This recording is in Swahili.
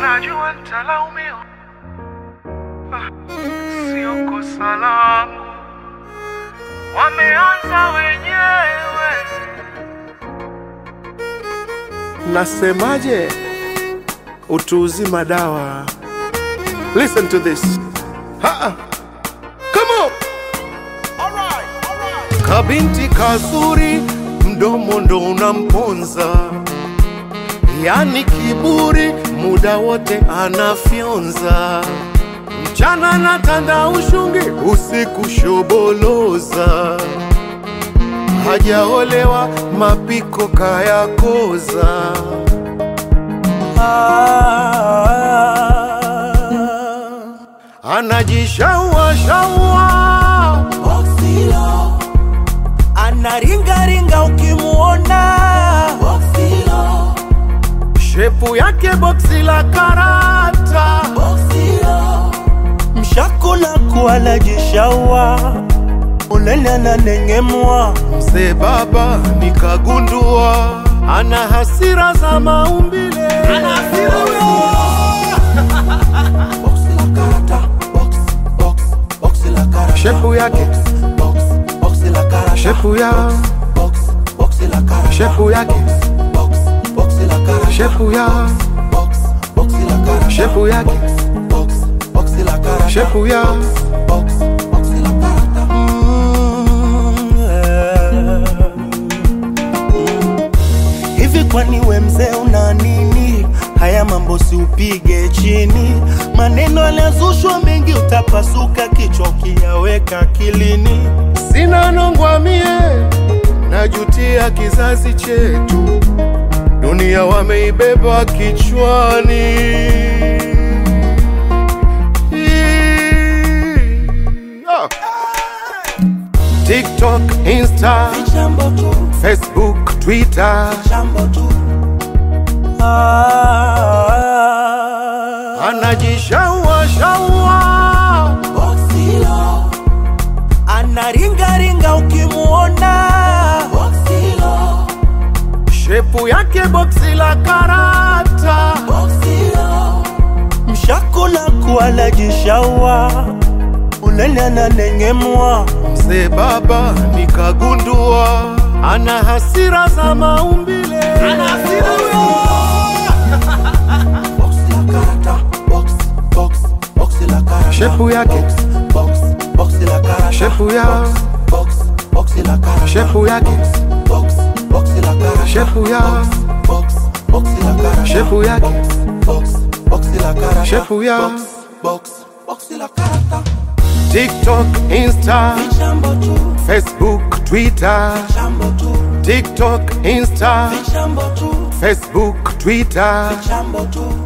najua nitalaumiwa, sio kosa langu, wameanza wenyewe. Nasemaje? Utu uzima dawa. Listen to this. Come on. Alright. Kabinti kazuri, mdomo ndo unamponza, yani kiburi muda wote anafyonza. Mchana natanda ushungi, usiku shoboloza. Hajaolewa mapiko kayakoza. Anajishaua shaua, Boxilo anaringa ringa ukimuona, Boxilo shepu yake boksi la karata, Boxilo mshakula kuala jishaua, unene na nengemwa. mzee baba nikagundua ana hasira za maumbile, ana hasira shepu yake, shepu ya, shepu yake, shepu ya, shepu yake, shepu ya. Hivi kwani we mzee una nini? Haya mambo si upige chini, maneno yanazushwa mengi, utapasuka kichwa ukiyaweka akilini. Sina nongwa mie, najutia kizazi chetu, dunia wameibeba kichwani. TikTok, Insta, Facebook, Twitter, anajishaua shaua, Boxilo anaringa ringa ukimuona, Boxilo shepu yake boksi la karata, Boxilo mshakula kuala jishaua, unene na nengemwa. mzee baba nikagundua ana hasira za maumbile, ana hasira shepu yake, shepu ya, shepu yake, shepu ya, shepu yake, shepu ya. TikTok, Insta, Facebook, Twitter, TikTok, Insta, Facebook, Twitter.